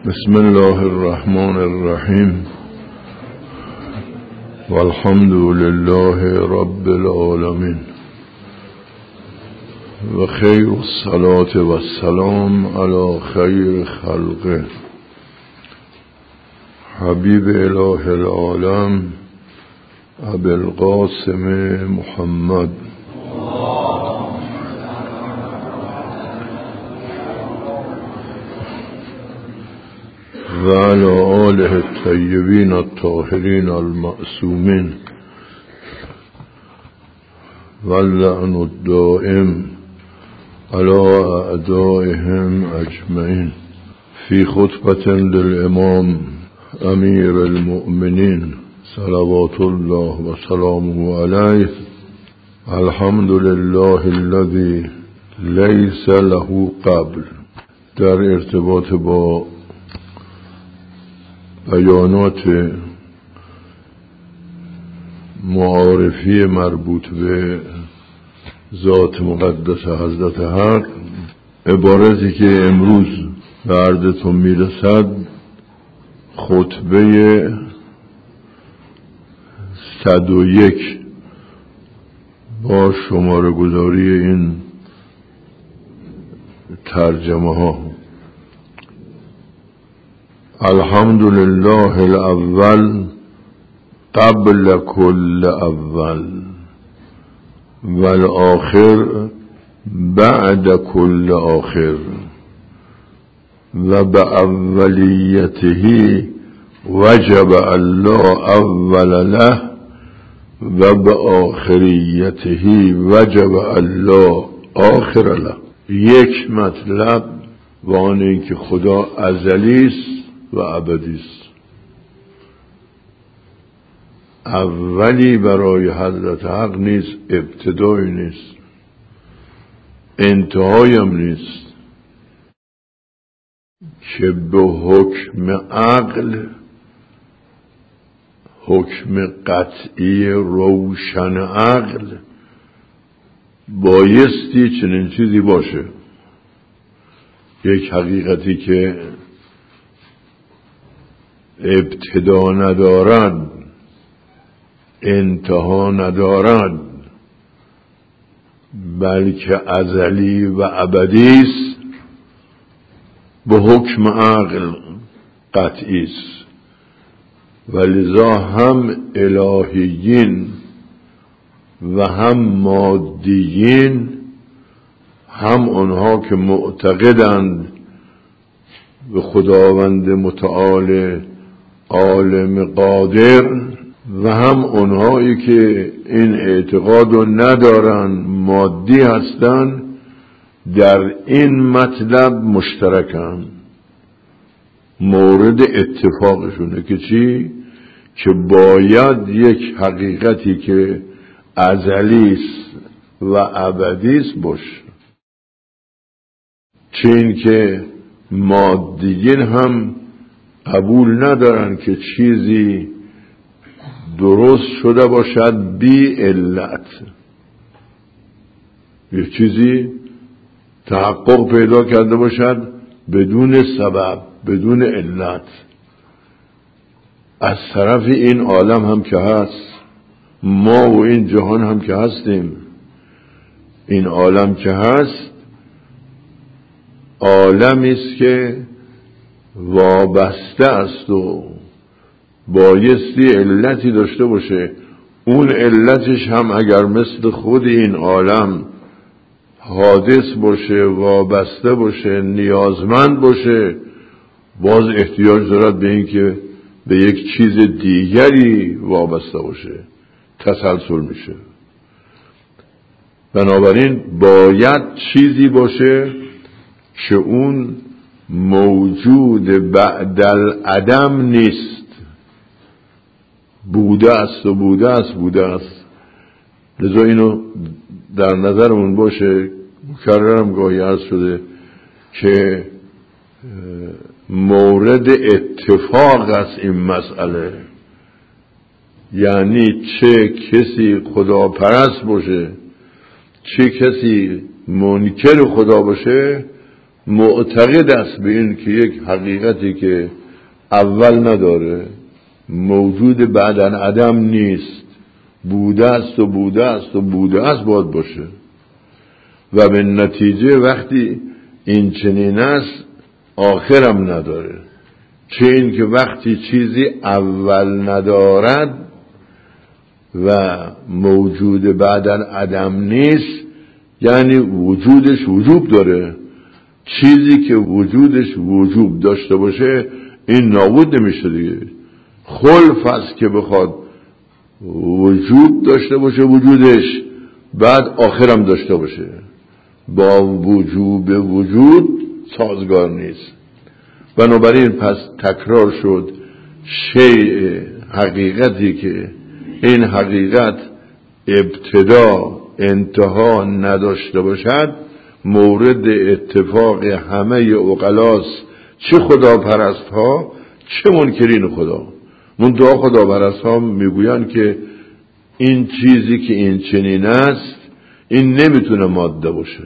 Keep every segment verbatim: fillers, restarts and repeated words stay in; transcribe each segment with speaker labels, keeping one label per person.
Speaker 1: بسم الله الرحمن الرحیم والحمد لله رب العالمین و خیر الصلاة و السلام علی خیر خلقه حبیب اله العالم ابی القاسم محمد و علی آله الطیبین الطاهرین المعصومین واللعن الدائم علی اعدائهم اجمعین. فی خطبة للامام امیر المؤمنین صلوات الله و سلامه علیه: الحمد لله الذی لیس له قبل. در ارتباط با بیانات معارفی مربوط به ذات مقدس حضرت حق، عبارتی که امروز به عرضتون میرسد خطبه صد و یک با شماره گذاری این ترجمه ها: الحمد لله الاول قبل كل اول والآخر بعد كل آخر و بأولیته وجب الله اول له و بآخریته وجب الله آخر له. یک مطلب و آن این که خدا ازلی است و ابدی است. اولی برای حضرت حق نیست، ابتدایی نیست، انتهایی هم نیست، که به حکم عقل، حکم قطعی روشن عقل، بایستی چنین چیزی باشه. یک حقیقتی که ابتدا ندارد، انتها ندارد، بلکه ازلی و ابدی است، به حکم عقل قطعی است. ولذا هم الهیین و هم مادیین، هم آنها که معتقدند به خداوند متعال عالم قادر و هم اونهایی که این اعتقاد رو ندارن، مادی هستن، در این مطلب مشترکن. مورد اتفاقشونه که چی؟ که باید یک حقیقتی که ازلی است و ابدی است باشه. چین که مادیین هم قبول ندارن که چیزی درست شده باشد بی علت، یه چیزی تحقق پیدا کرده باشد بدون سبب، بدون علت. از طرف این عالم هم که هست، ما و این جهان هم که هستیم، این عالم که هست عالمی است که وابسته است و بایستی علتی داشته باشه. اون علتش هم اگر مثل خود این عالم حادث باشه، وابسته باشه، نیازمند باشه، باز احتیاج دارد به این که به یک چیز دیگری وابسته باشه، تسلسل میشه. بنابراین باید چیزی باشه که اون موجود بعد العدم نیست، بوده است و بوده است بوده است. لذا اینو در نظرمون باشه، مکررم گاهی عرض شده که مورد اتفاق است این مسئله. یعنی چه کسی خداپرست باشه، چه کسی منکر خدا باشه، معتقد است به این که یک حقیقتی که اول نداره، موجود بعد از عدم نیست، بوده است و بوده است و بوده است باید باشه و به نتیجه وقتی این چنین است آخرم نداره. چه این که وقتی چیزی اول ندارد و موجود بعد از عدم نیست یعنی وجودش وجوب داره. چیزی که وجودش وجوب داشته باشه این نابود نمیشه دیگه. خلف است که بخواد وجوب داشته باشه وجودش بعد آخرم داشته باشه، با وجوب وجود سازگار نیست. بنابراین پس تکرار شد شیء حقیقتی که این حقیقت ابتدا انتها نداشته باشد مورد اتفاق همه عقلاست، چه خدا پرست ها چه منکرین خدا. منتها خدا پرست ها میگویند که این چیزی که این چنین است این نمیتونه ماده باشه.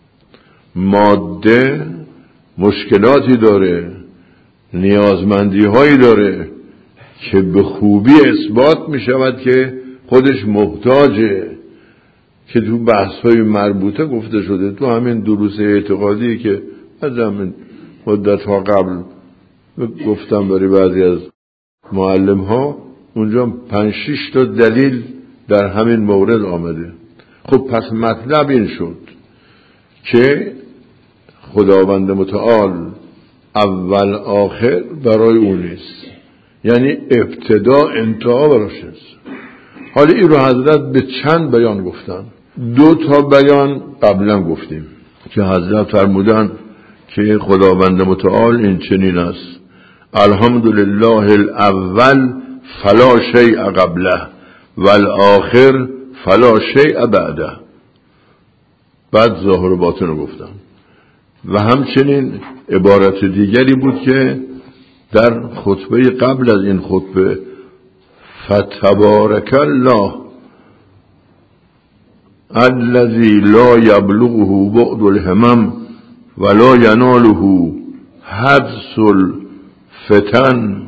Speaker 1: ماده مشکلاتی داره، نیازمندی هایی داره که به خوبی اثبات می شود که خودش محتاجه، که تو بحث های مربوطه گفته شده. تو همین دروس اعتقادی که از همین مدت ها قبل گفتم برای بعضی از معلم ها، اونجا پنج شش تا دلیل در همین مورد آمده. خب پس مطلب این شد که خداوند متعال اول آخر برای اون نیست، یعنی ابتدا انتها براش نیست. حالا این رو حضرت به چند بیان گفتن. دو تا بیان قبلا گفتیم که حضرت فرمودن که خداوند متعال این چنین است: الحمدلله الاول فلا شیء قبله والآخر فلا شیء بعده. بعد ظاهر و باطن رو گفتم. و همچنین عبارت دیگری بود که در خطبه قبل از این خطبه: فتبارک الله الذی لا یبلغه بعد الهمم ولا یناله حدث الفتن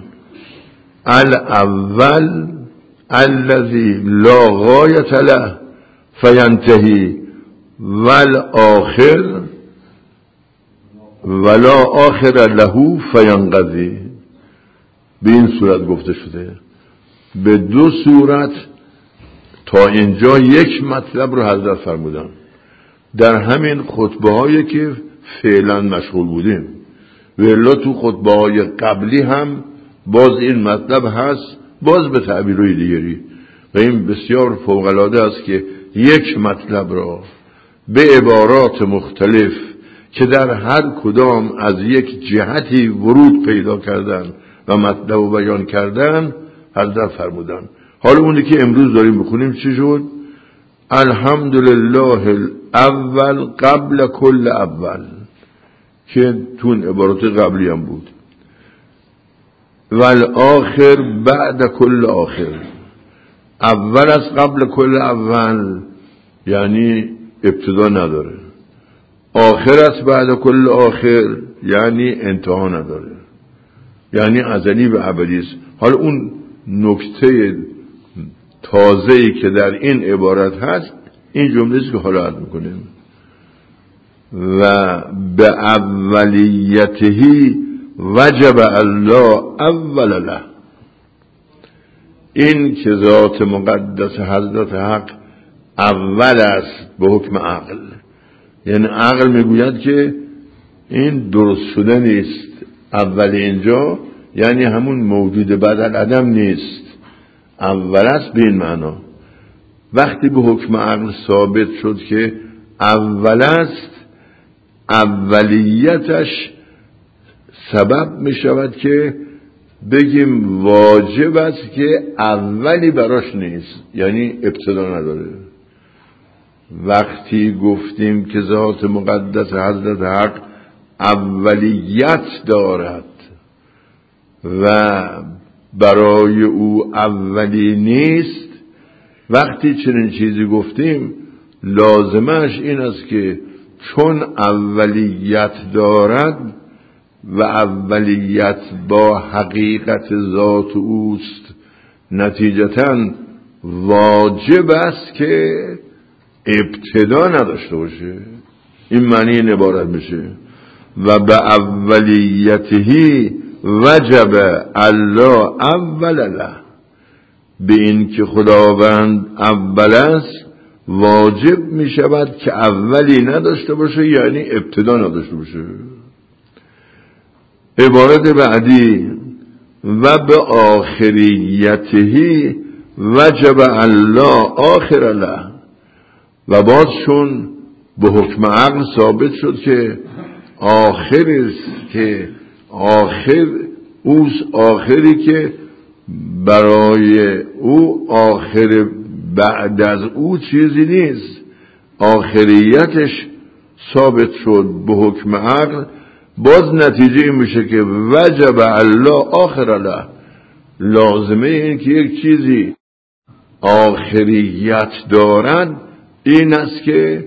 Speaker 1: الاول الذی لا غایة له فینتهی والآخر ولا آخر له فینقضی. به این صورت گفته شده. به دو صورت تا اینجا یک مطلب رو حضرت فرمودن در همین خطبه هایی که فعلا مشغول بودیم. ولی تو خطبه های قبلی هم باز این مطلب هست، باز به تعبیرهای دیگری. و این بسیار فوق‌العاده است که یک مطلب را به عبارات مختلف که در هر کدام از یک جهتی ورود پیدا کردن و مطلب رو بیان کردن حضرت فرمودن. حالا اونی که امروز داریم بخونیم چی شد؟ الحمدلله الاول قبل کل اول، که تون عبارات قبلی هم بود. والآخر بعد کل آخر، اول از قبل کل اول یعنی ابتدا نداره، آخر از بعد کل آخر یعنی انتها نداره، یعنی ازلی به ابدی است. حالا اون نکته تازه‌ای که در این عبارت هست این جمله است که حالا عرض می‌کنیم: و به اولیته وجب الله اول له. این که ذات مقدس حضرت حق اول است به حکم عقل، یعنی عقل میگوید که این درست شده نیست، اول اینجا یعنی همون موجود بعد از عدم نیست، اول است به این معنا. وقتی به حکم عقل ثابت شد که اول است، اولیتش سبب می شود که بگیم واجب است که اولی براش نیست، یعنی ابتدا نداره. وقتی گفتیم که ذات مقدس حضرت حق اولیت دارد و برای او اولی نیست، وقتی چنین چیزی گفتیم لازمش این است که چون اولیت دارد و اولیت با حقیقت ذات اوست، نتیجتاً واجب است که ابتدا نداشته باشه. این معنی این عبارت میشه و به اولیته وجب الله اول له، به این که خداوند اول است واجب می شود که اولی نداشته باشه، یعنی ابتدا نداشته باشه. عبارت بعدی و به آخریته وجب الله آخر له، و باز چون به حکم عقل ثابت شد که آخر است که آخر اوست، آخری که برای او آخر بعد از او چیزی نیست، آخریتش ثابت شد به حکم عقل. باز نتیجه این میشه که وجب الله آخر له، لازمه این که یک چیزی آخریت دارد این است که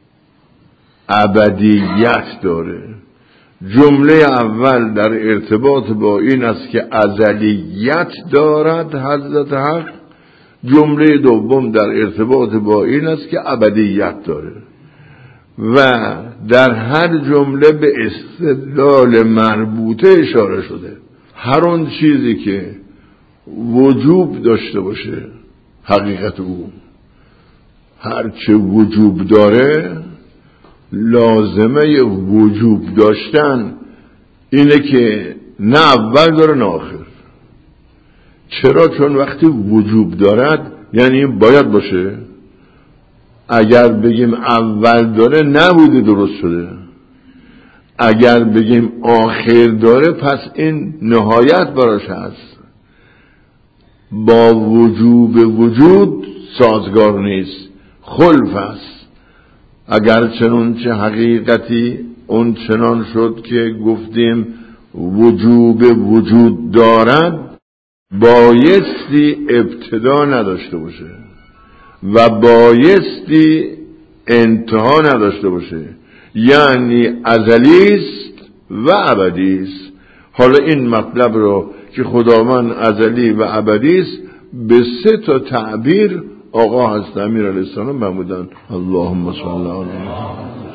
Speaker 1: ابدیت داره. جمله اول در ارتباط با این است که ازلیت دارد حضرت حق، جمله دوم در ارتباط با این است که ابدیت داره، و در هر جمله به استدلال مربوطه اشاره شده. هر اون چیزی که وجوب داشته باشه حقیقت او، هر چه وجوب داره لازمه وجوب داشتن اینه که نه اول داره نه آخر. چرا؟ چون وقتی وجوب دارد یعنی باید باشه. اگر بگیم اول داره نبوده درست شده، اگر بگیم آخر داره پس این نهایت براش هست، با وجوب وجود سازگار نیست، خلف است. اگر چنون چه حقیقتی اون چنان شد که گفتیم وجوب وجود دارد، بایستی ابتدا نداشته باشه و بایستی انتها نداشته باشه، یعنی ازلی است و ابدی است. حالا این مطلب رو که خداوند ازلی و ابدی است به سه تا تعبیر آقا حضرت امیر علیه السلام فرمودند. اللهم صل علی محمد.